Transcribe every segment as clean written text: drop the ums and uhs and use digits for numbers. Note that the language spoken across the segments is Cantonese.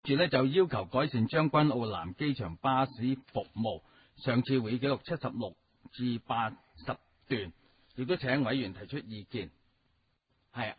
住呢就要求改善將軍澳南機場巴士服務。上次會議記錄76至80段，亦都請委員提出意見。係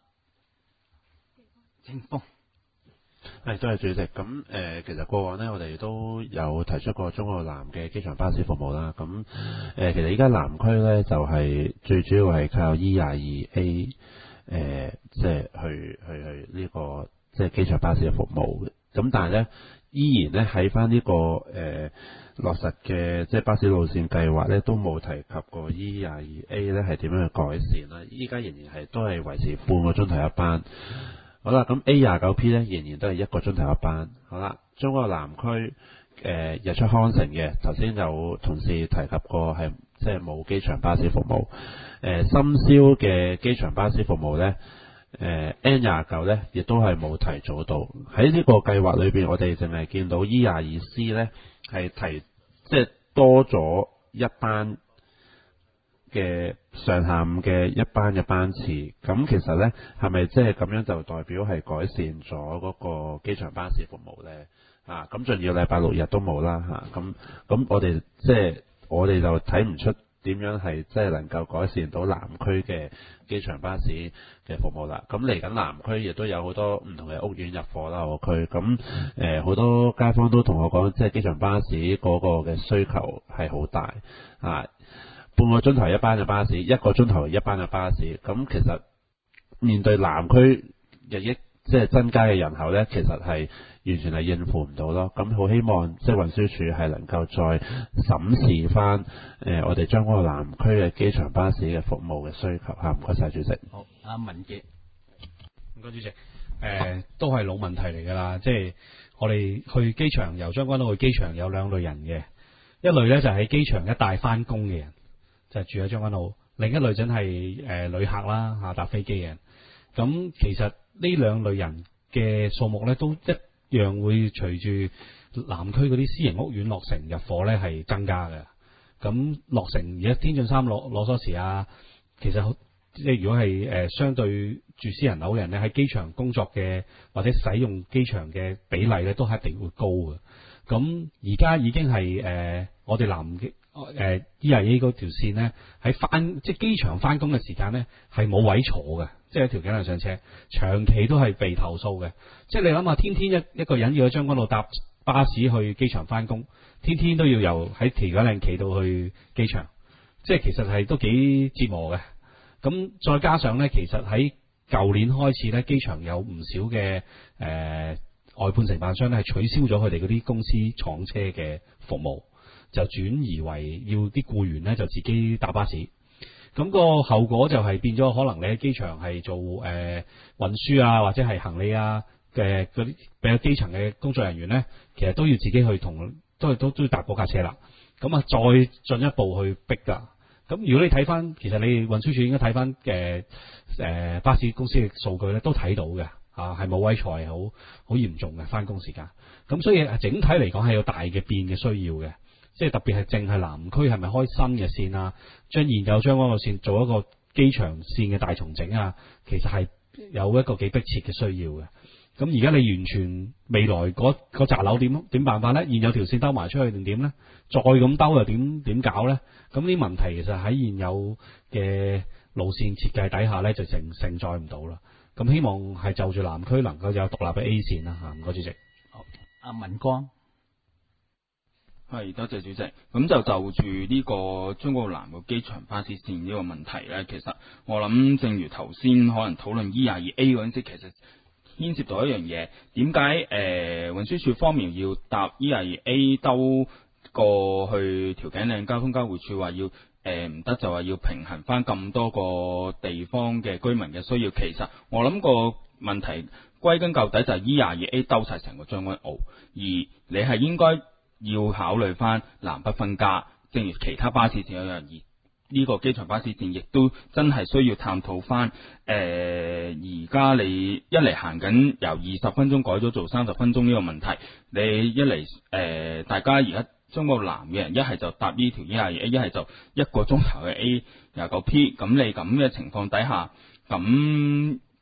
清風。 係，多謝主席。咁其實過往呢，我哋都有提出過中澳南嘅機場巴士服務啦。咁其實依家南區呢，就係最主要係靠 E22A 即係去呢個即係機場巴士嘅服務嘅。咁但係呢，依然呢喺翻呢個落實嘅即係巴士路線計劃呢，都冇提及過 E22A 呢係點樣去改善啦。依家仍然係都係維持半個鐘頭一班。好啦，咁 A29P 咧仍然都係1個鐘頭一班。好啦，中國南區日出康城嘅，頭先有同事提及過係即係冇機場巴士服務。深宵嘅機場巴士服務咧，N29咧亦都係冇提早到。喺呢個計劃裏邊，我哋淨係見到 E22C 咧係即係多咗一班嘅上下午嘅一班嘅班次，咁其實呢係咪即係咁樣就代表係改善咗嗰個機場巴士服務呢？咁仲要禮拜6日都冇啦咁我哋我哋就睇唔出點樣係即係能夠改善到南區嘅機場巴士嘅服務啦。咁嚟緊南區亦都有好多唔同嘅屋苑入伙啦，我區咁好多街坊都同我講，即係機場巴士嗰個嘅需求係好大半個鐘頭一班嘅巴士，1個鐘頭一班嘅巴士，咁其實面對南區日益即係增加嘅人口呢，其實係完全係應付唔到咯。咁好希望即係運輸署係能夠再審視翻我哋將軍澳南區嘅機場巴士嘅服務嘅需求嚇。唔該晒主席。 好，阿文傑。 唔該主席。都係老問題嚟㗎啦，即係我哋去機場由將軍澳去機場有兩類人嘅，一類呢就係喺機場一帶翻工嘅人。就係住喺將軍澳，另一類真係旅客啦搭飛機嘅人。咁其實呢兩類人嘅數目咧都一樣會隨住南區嗰啲私營屋苑落成入伙咧係增加嘅。咁落成而家天晉3攞鎖匙啊，其實即係如果係相對住私人樓嘅人咧喺機場工作嘅或者使用機場嘅比例咧都係一定會高嘅。咁而家已經係我哋南嘅。E2A 嗰條線呢，即係機場翻工嘅時間呢，係冇位坐嘅，即係喺條頸度上車，長期都係被投訴嘅。即係你諗下，天天一個人要喺將軍澳搭巴士去機場翻工，天天都要由喺條頸嶺企到去機場，即係其實係都幾折磨嘅。咁再加上呢，其實喺舊年開始呢，機場有唔少嘅外判承辦商呢，係取消咗佢哋嗰啲公司廠車嘅服務。就轉移為要啲僱員咧就自己搭巴士，咁個後果就係變咗可能你喺機場係做運輸啊或者係行李啊嘅嗰啲比較基層嘅工作人員咧，其實都要自己去都要搭嗰架車啦。咁啊再進一步去逼㗎。咁如果你睇翻，其實你運輸署應該睇翻巴士公司嘅數據咧，都睇到嘅係冇位坐係好嚴重嘅翻工時間。咁所以整體嚟講係有大嘅變嘅需要嘅。即係特別係淨係南區係咪開新嘅線啊？將現有將軍澳線做一個機場線嘅大重整啊，其實係有一個幾迫切嘅需要嘅。咁而家你完全未來嗰紮樓點辦法咧？現有條線兜埋出去定點咧？再咁兜又點搞咧？咁呢啲問題其實喺現有嘅路線設計底下咧，就承載唔到啦。咁希望係就住南區能夠有獨立嘅 A 線啦嚇。唔該主席。 好，阿文光。 係，多謝主席。咁就住呢個將軍澳南嘅機場巴士線呢個問題呢，其實我諗正如頭先可能討論 E22A 嗰陣時，其實牽涉到一樣嘢，點解運輸署方面要搭 E22A 兜過去調景嶺交通交匯處，話要唔得就話要平衡翻咁多個地方嘅居民嘅需要。其實我諗個問題歸根究底就係 E22A 兜晒成個將軍澳，而你係應該要考慮翻南北分家，正如其他巴士線一樣，而呢個機場巴士線亦都真係需要探討翻。而家你一嚟行緊由20分鐘改咗做30分鐘呢個問題，你一嚟大家而家將軍澳南嘅人一係就搭呢條 E22A， 一係就1個鐘頭嘅 A29P， 咁你咁嘅情況底下，咁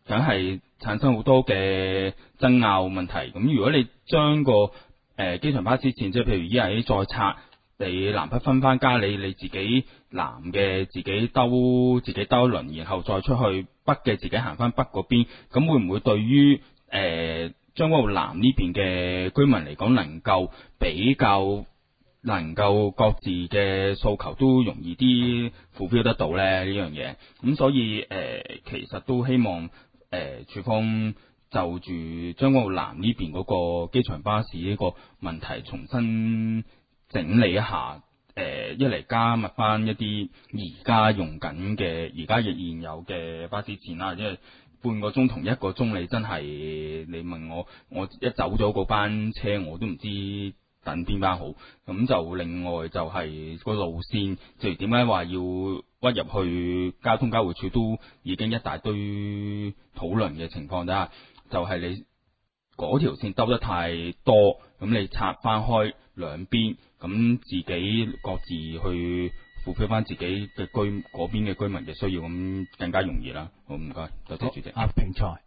梗係產生好多嘅爭拗問題。咁如果你將個機場巴士線，即係譬如ERA再拆，你南北分翻加你自己南嘅自己兜一輪，然後再出去北嘅自己行翻北嗰邊，咁會唔會對於將軍澳南呢邊嘅居民嚟講，能夠比較能夠各自嘅訴求都容易啲fulfill得到咧呢樣嘢？咁所以其實都希望處方就住將軍澳南呢邊嗰個機場巴士呢個問題重新整理一下，一嚟加密翻一啲而家用緊嘅而家亦現有嘅巴士線啦，因為半個鐘同1個鐘，你真係你問我一走咗嗰班車我都唔知等邊班好。咁就另外就係個路線，即係點解話要屈入去交通交匯處都已經一大堆討論嘅情況底下，就係你嗰條線兜得太多，咁你拆翻開兩邊，咁自己各自去fulfill翻自己嘅嗰邊嘅居民嘅需要，咁更加容易啦。好，唔該，多謝主席。 平財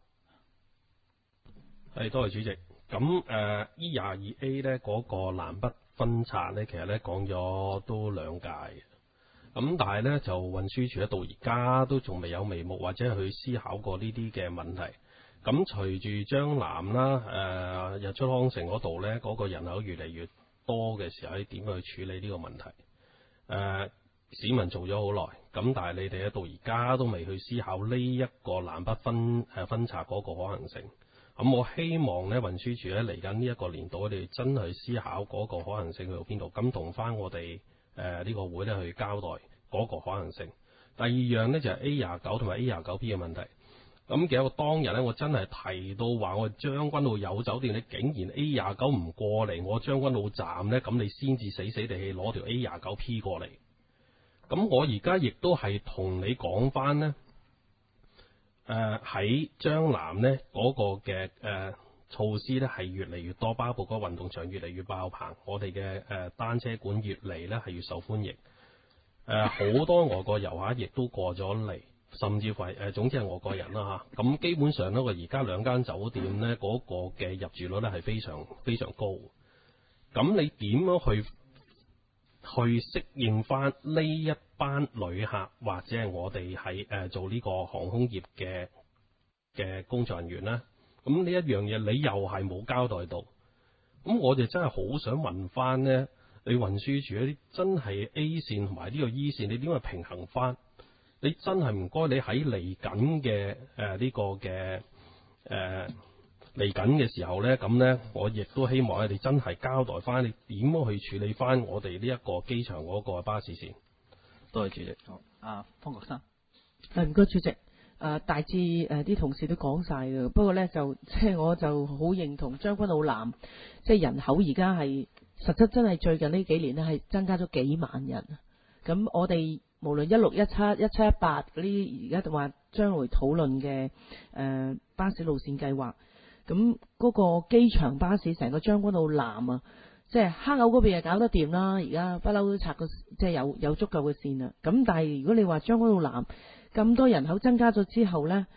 係多謝主席。咁E22A 咧嗰個南北分拆咧，其實咧講咗都2屆嘅。咁但係咧就運輸署咧到而家都仲未有眉目，或者去思考過呢啲嘅問題。咁隨住將南啦、日出康城嗰度咧嗰個人口越嚟越多嘅時候，點去處理呢個問題？市民做咗好耐，咁但係你哋咧到而家都未去思考呢一個南北分拆嗰個可行性。咁我希望咧運輸署咧嚟緊呢一個年度，我哋真係思考嗰個可行性去到邊度，咁同翻我哋呢個會咧去交代嗰個可行性。第二樣咧就係 A29同埋 A29P 嘅問題。咁其實我當日咧，我真係提到話我將軍澳有酒店，你竟然 A29唔過嚟我將軍澳站咧，咁你先至死死地氣攞條 A29P 過嚟。咁我而家亦都係同你講翻呢，喺將南呢嗰個嘅措施咧係越嚟越多，包括個運動場越嚟越爆棚，我哋嘅單車館越嚟咧係越受歡迎。好多外國遊客亦都過咗嚟。甚至乎係總之係外國人啦嚇，咁基本上咧，我而家2間酒店咧嗰個嘅入住率咧係非常非常高。咁你點樣去適應翻呢一班旅客，或者係我哋係做呢個航空業嘅工作人員咧？咁呢一樣嘢你又係冇交代到。咁我哋真係好想問翻咧，你運輸署一啲真係 A 線同埋呢個 E 線，你點去平衡翻？你真係唔該，你喺嚟緊嘅呢個嘅嚟緊嘅時候咧，咁咧我亦都希望你真係交代翻你點樣去處理翻我哋呢一個機場嗰個巴士線。 多謝主席。好，方國生。 唔該主席。大致啲同事都講晒嘅，不過咧就即係我就好認同將軍澳南，即係人口而家係實質真係最近呢幾年咧係增加咗幾萬人。咁我哋無論16、17、17、18嗰啲而家話將來討論嘅巴士路線計劃，咁嗰個機場巴士成個將軍澳南啊，即係坑口嗰邊又搞得掂啦，而家不嬲都拆個即係有足夠嘅線啦。咁但係如果你話將軍澳南咁多人口增加咗之後呢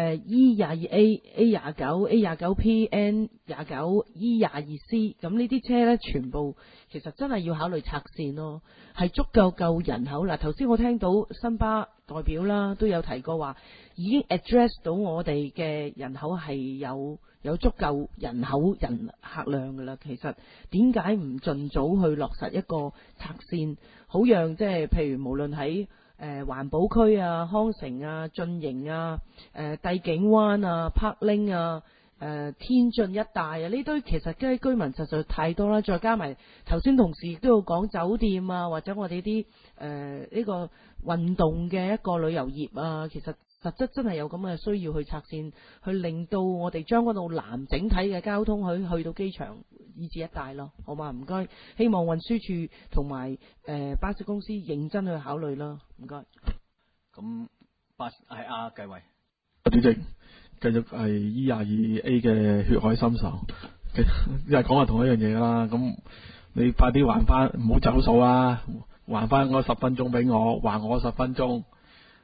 ，E22A、A29、A29P、N29、E22C， 咁呢啲車呢，全部其實真係要考慮拆線咯，係足夠人口啦。頭先我聽到新巴代表啦都有提過話，已經 address 到我哋嘅人口係有足夠人客量噶啦。其實點解唔盡早去落實一個拆線，好讓即係譬如無論喺環保區啊、康城啊、駿盈啊、帝景灣啊、柏寧啊、天晉一帶啊，呢堆其實嘅居民實在太多啦。再加埋頭先同事亦都要講酒店啊，或者我哋啲呢個運動嘅一個旅遊業啊，其實實質真係有咁嘅需要去拆線，去令到我哋將軍澳南整體嘅交通去到機場以至一帶咯，好嘛？唔該，希望運輸署同埋巴士公司認真去考慮啦，唔該。 咁巴士係阿繼偉。 主席，繼續係 E22A 嘅血海深仇，又係講係同一樣嘢啦。咁你快啲還翻，唔好走數啊！還翻我10分鐘俾我，還我10分鐘。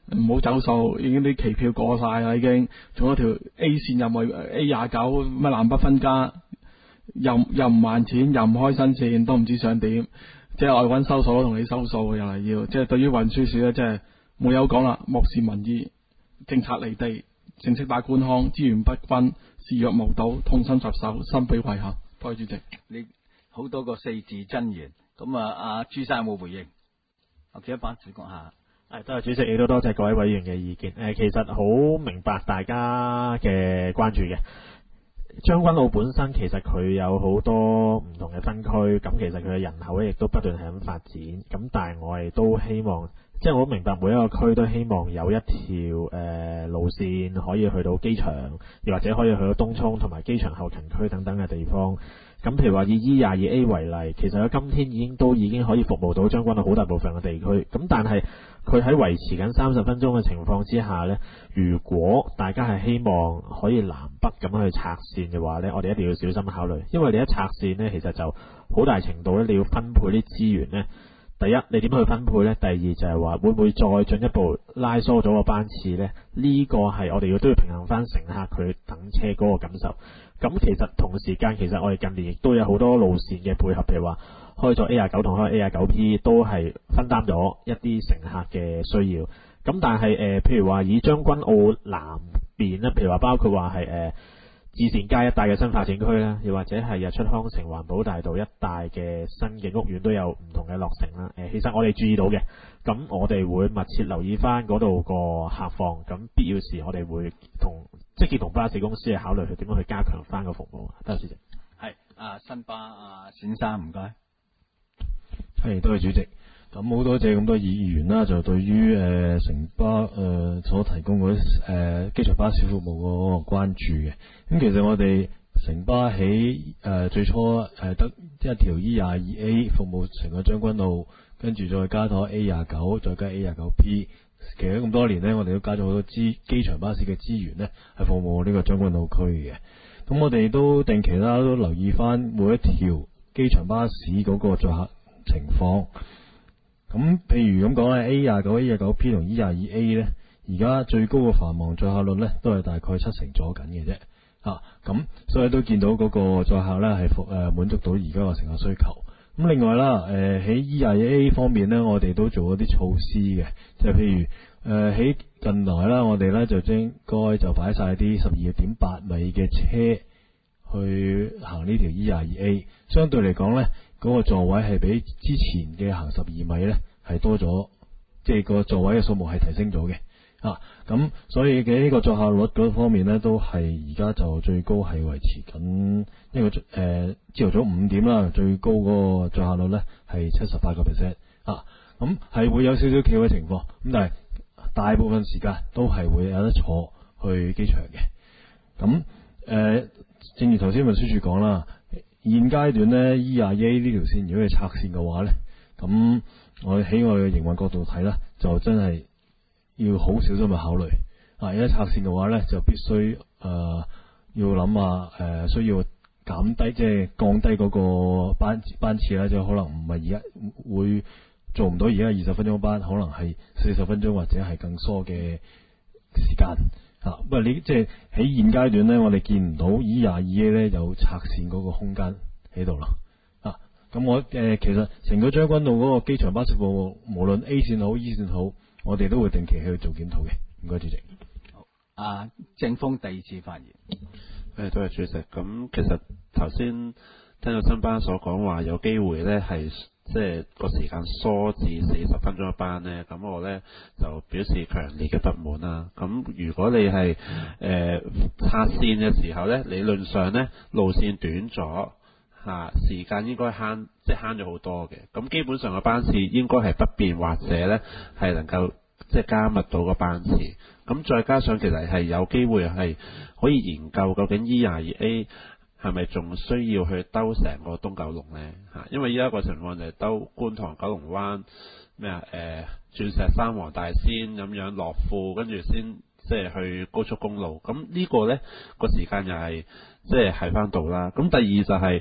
唔好走數，已經啲期票過晒啦，已經仲有條 A 線又咪 A29乜南北分家，又唔還錢，又唔開新線，都唔知想點。即係外揾收數都同你收數，又係要。即係對於運輸署咧，即係冇有講啦，漠視民意，政策離地，成績大官腔，資源不均，視若無睹，痛心疾首，深表遺憾。多謝主席。 你好多個四字真言，咁阿朱生有冇回應？我企一班主講下。 多謝主席，亦都多謝各位委員嘅意見。其實好明白大家嘅關注嘅。將軍澳本身其實佢有好多唔同嘅分區，咁其實佢嘅人口咧亦都不斷係咁發展。咁但係我哋都希望，即係我好明白每一個區都希望有一條路線可以去到機場，又或者可以去到東涌同埋機場後勤區等等嘅地方。咁譬如話以 E22A 為例，其實佢今天已經可以服務到將軍澳好大部分嘅地區。咁但係佢喺維持緊30分鐘嘅情況之下呢，如果大家係希望可以南北咁樣去拆線嘅話呢，我哋一定要小心考慮，因為你一拆線呢，其實就好大程度咧你要分配啲資源呢。第一，你點去分配呢？第二就係話會唔會再進一步拉疏咗個班次呢？呢個係我哋都要平衡翻乘客佢等車嗰個感受。咁其實同時間，其實我哋近年亦都有好多路線嘅配合，譬如話開咗 A29同開 A29P 都係分擔咗一啲乘客嘅需要。咁但係譬如話以將軍澳南邊咧，譬如話包括話係至善街一帶嘅新發展區啦，又或者係日出康城環保大道一帶嘅新嘅屋苑都有唔同嘅落成啦。其實我哋注意到嘅，咁我哋會密切留意翻嗰度個客況，咁必要時我哋會積極同巴士公司去考慮去點樣去加強翻個服務。多謝主席。 係新巴冼生唔該。 係，多謝主席。咁好多謝咁多議員啦，就對於城巴所提供嗰啲機場巴士服務嗰個關注嘅。咁其實我哋城巴喺最初得一條 E22A 服務成個將軍澳，跟住再加咗 A29，再加 A29P。其實咁多年呢，我哋都加咗好多機場巴士嘅資源呢，係服務呢個將軍澳區嘅。咁我哋都定期啦，都留意翻每一條機場巴士嗰個載客情況。咁譬如咁講咧 ，A29、A29P 同 E22A 咧，而家最高嘅繁忙載客率咧，都係大概70%左緊嘅啫。咁所以都見到嗰個載客咧係滿足到而家個乘客需求。咁另外啦，喺 E22A 方面咧，我哋都做咗啲措施嘅，就譬如喺近來啦，我哋咧就應該就擺晒啲12.8米嘅車去行呢條 E22A， 相對嚟講咧。嗰個座位係比之前嘅行12米咧係多咗，即係個座位嘅數目係提升咗嘅。咁所以嘅呢個載客率嗰方面咧，都係而家就最高係維持緊一個朝頭早5點啦，最高嗰個載客率咧係78%。咁係會有少少企位情況，咁但係大部分時間都係會有得坐去機場嘅。咁正如頭先運輸署講啦。現階段咧 E22A 呢條線，如果係拆線嘅話咧，咁我喺我嘅營運角度睇咧，就真係要好小心去考慮。而家拆線嘅話咧，就必須要諗下需要減低，即係降低嗰個班次啦，就可能唔係而家會做唔到而家20分鐘班，可能係40分鐘或者係更疏嘅時間。不過你即係喺現階段咧，我哋見唔到 E22A 咧有拆線嗰個空間喺度啦。咁我其實成個將軍澳嗰個機場巴士服務，無論 A 線好 E 線好，我哋都會定期去做檢討嘅。唔該，主席。 好，正峰第二次發言。 多謝主席。咁其實頭先聽到新巴所講話有機會咧係。即係個時間疏至40分鐘一班呢，咁我呢就表示強烈嘅不滿啦。咁如果你係拆線嘅時候呢，理論上呢路線短咗時間應該慳咗好多嘅。咁基本上個班次應該係不變，或者呢係能夠即係加密到個班次。咁再加上其實係有機會係可以研究究竟 E22A。係咪仲需要去兜成個東九龍呢？因為依家個情況就係兜觀塘九龍灣鑽石山黃大仙咁樣落庫，跟住先即係去高速公路。咁呢個呢個時間又係即係喺翻度啦。咁第二就係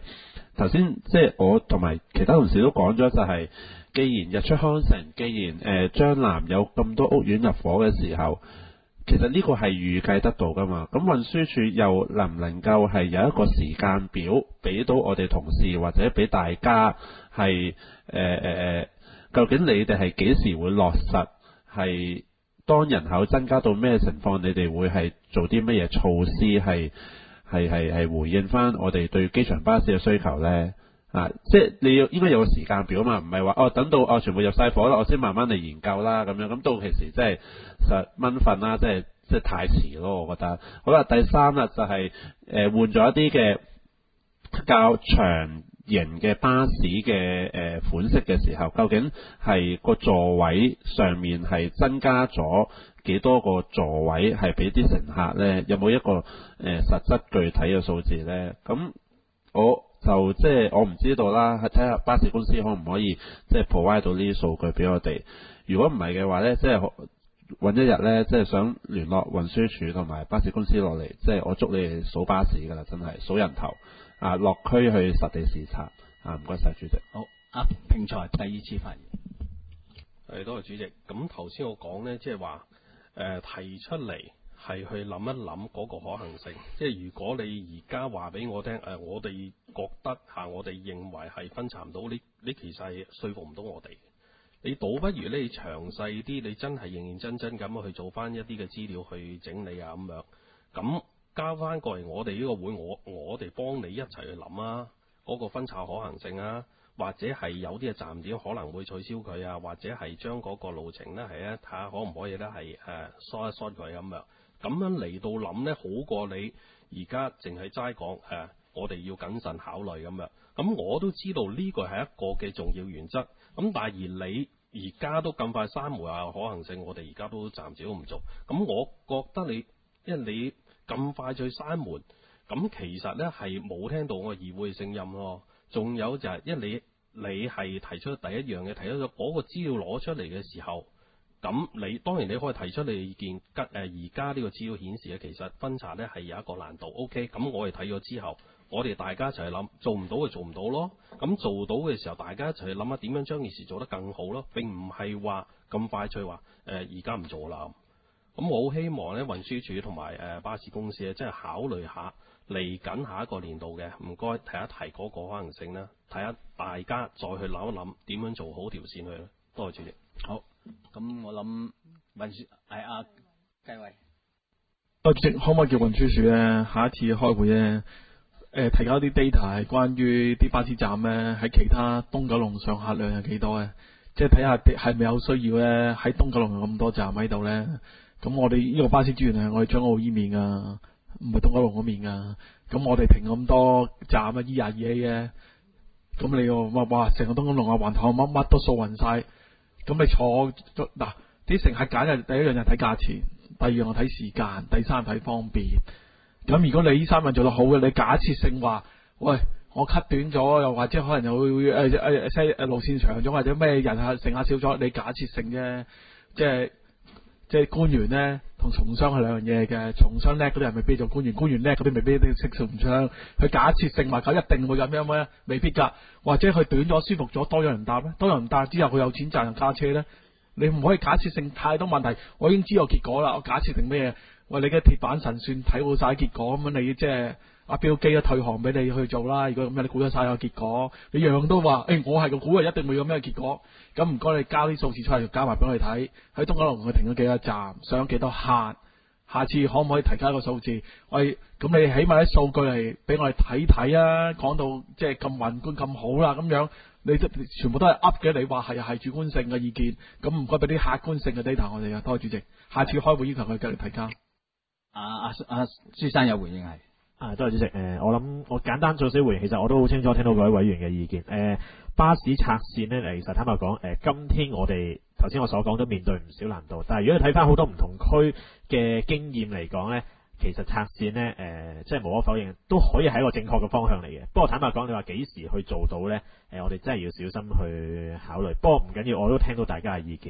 頭先即係我同埋其他同事都講咗，就係既然日出康城，既然將南有咁多屋苑入伙嘅時候，其實呢個係預計得到噶嘛。咁運輸署又能唔能夠係有一個時間表俾到我哋同事或者俾大家係究竟你哋係幾時會落實？係當人口增加到咩情況，你哋會係做啲乜嘢措施係回應翻我哋對機場巴士嘅需求呢？即係你應該有個時間表嘛，唔係話等到全部入晒伙啦，我先慢慢嚟研究啦咁樣。咁到其時即係實蚊瞓啦，即係太遲咯，我覺得。好啦，第三啦就係換咗一啲嘅較長型嘅巴士嘅款式嘅時候，究竟係個座位上面係增加咗幾多個座位係俾啲乘客呢？有冇一個實質具體嘅數字呢？咁我就即係我唔知道啦，睇下巴士公司可唔可以即係 provide 到呢啲數據俾我哋。如果唔係嘅話呢，即係揾一日呢，即係想聯絡運輸署同埋巴士公司落嚟，即係我捉你哋數巴士㗎啦，真係數人頭落區去實地視察唔該晒主席。 好，平財第二次發言。 多謝主席。咁頭先我講呢，即係話提出嚟係去諗一諗嗰個可行性。即係如果你而家話俾我聽，我哋覺得我哋認為係分拆唔到，你其實係說服唔到我哋。你倒不如你詳細啲，你真係認認真真咁去做翻一啲嘅資料去整理咁樣，咁交翻過嚟我哋呢個會，我哋幫你一齊去諗啊，嗰個分拆可行性啊，或者係有啲嘅站點可能會取消佢啊，或者係將嗰個路程呢係睇下可唔可以呢係疏一疏佢咁樣，咁樣嚟到諗呢，好過你而家淨係齋講我哋要謹慎考慮咁樣。咁我都知道呢個係一個嘅重要原則，咁但係而你而家都咁快閂門可行性，我哋而家都暫時都唔做。咁我覺得因為你咁快去閂門，咁其實呢係冇聽到我議會嘅聲音咯。仲有就係因為你係提出第一樣嘢，提出咗嗰個資料攞出嚟嘅時候，咁你當然你可以提出你嘅意見。而家呢個資料顯示咧，其實分拆呢係有一個難度。OK，咁我哋睇咗之後，我哋大家一齊去諗，做唔到就做唔到咯。咁做到嘅時候，大家一齊去諗下點樣將件事做得更好咯。並唔係話咁快脆話而家唔做啦。咁我好希望呢運輸署同埋巴士公司咧，真係考慮下嚟緊下一個年度嘅，唔該提一提嗰個可能性啦，睇下大家再去諗一諗點樣做好條線去啦。多謝主席。 好，咁我諗運輸係阿繼偉。 主席可唔可以叫運輸署咧，下一次開會咧，提交啲 data 係關於啲巴士站咧喺其他東九龍上客量係幾多嘅，即係睇下係咪有需要咧喺東九龍有咁多站喺度咧。咁我哋呢個巴士資源係我哋將澳依面啊，唔係東九龍嗰面啊。咁我哋停咁多站啊 E22A 嘅，咁你哇成個東九龍啊環頭乜都掃勻晒。咁你坐嗱啲乘客揀嘅第一樣就睇價錢，第二樣我睇時間，第三睇方便。咁如果你呢三樣做得好嘅，你假設性話，喂我 cut 短咗，又或者可能又會路線長咗，或者咩人客乘客少咗，你假設性啫，即係官員呢同從商係兩樣嘢嘅，從商叻嗰啲人未必做官員，官員叻嗰啲未必識從商。佢假設性話佢一定會咁樣咩？未必㗎，或者佢短咗舒服咗，多咗人搭咧，多咗人搭之後佢有錢賺人加車咧。你唔可以假設性太多問題。我已經知道結果啦，我假設定咩？喂，你嘅鐵板神算睇好晒結果咁樣，你即係阿標基都退行俾你去做啦。如果咁樣你估得晒個結果，你樣樣都話，我係個估係一定會有咩結果。咁唔該你交啲數字出嚟，交埋俾我哋睇。喺東九龍佢停咗幾多站，上咗幾多客，下次可唔可以提交一個數字？喂，咁你起碼啲數據嚟俾我哋睇睇啊！講到即係咁宏觀咁好啦，咁樣你全部都係噏嘅，你話係主觀性嘅意見，咁唔該俾啲客觀性嘅 data 我哋啊，多謝主席。下次開會要求佢繼續提交。朱生有回應係。 多謝主席。我諗我簡單做少回應，其實我都好清楚聽到各位委員嘅意見。巴士拆線呢，其實坦白講，今天我哋頭先我所講都面對唔少難度，但係如果你睇翻好多唔同區嘅經驗嚟講呢，其實拆線呢，即係無可否認都可以係一個正確嘅方向嚟嘅。不過坦白講，你話幾時去做到呢？我哋真係要小心去考慮。不過唔緊要，我都聽到大家嘅意見。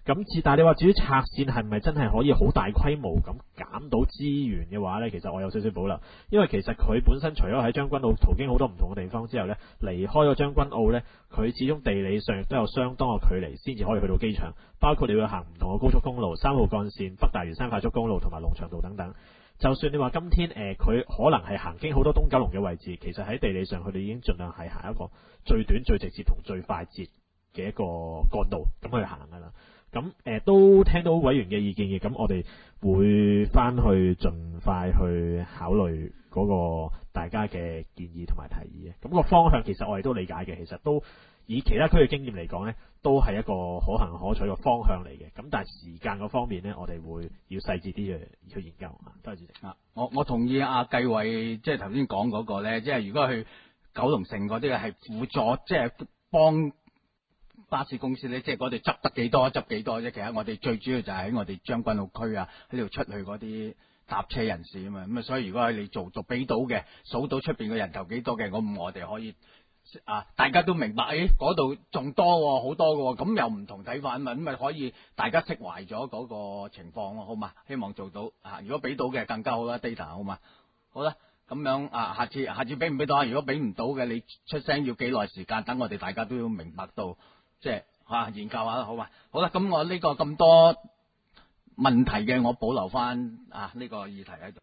但係你話至於拆線係咪真係可以好大規模咁減到資源嘅話呢？其實我有少少保留，因為其實佢本身除咗喺將軍澳途經好多唔同嘅地方之後呢，離開咗將軍澳呢，佢始終地理上亦都有相當嘅距離先至可以去到機場，包括你要行唔同嘅高速公路、3號幹線、北大嶼山快速公路同埋龍翔道等等。就算你話今天佢可能係行經好多東九龍嘅位置，其實喺地理上佢哋已經盡量係行一個最短、最直接同最快捷嘅一個幹道咁去行㗎啦。咁都聽到委員嘅意見嘅，咁我哋會翻去盡快去考慮嗰個大家嘅建議同埋提議嘅。咁個方向其實我哋都理解嘅，其實都以其他區嘅經驗嚟講呢，都係一個可行可取嘅方向嚟嘅。咁但係時間嗰方面呢，我哋會要細緻啲去研究啊。多謝主席。 我同意阿繼偉即係頭先講嗰個咧，即係如果去九龍城嗰啲係輔助，即係幫巴士公司咧，即係嗰度執得幾多執幾多啫。其實我哋最主要就係喺我哋將軍澳區啊，喺度出去嗰啲搭車人士啊嘛。咁啊，所以如果係你做俾到嘅，數到出邊嘅人頭幾多嘅，我哋可以大家都明白，嗰度仲多喎，好多嘅喎，咁又唔同睇法啊嘛，咁咪可以大家釋懷咗嗰個情況咯，好嘛？希望做到如果俾到嘅更加好啦 ，data 好嘛？好啦，咁樣下次俾唔俾到啊？如果俾唔到嘅，你出聲要幾耐時間？等我哋大家都要明白到，即係研究下啦，好嘛？好啦，咁我呢個咁多問題嘅，我保留翻呢個議題喺度。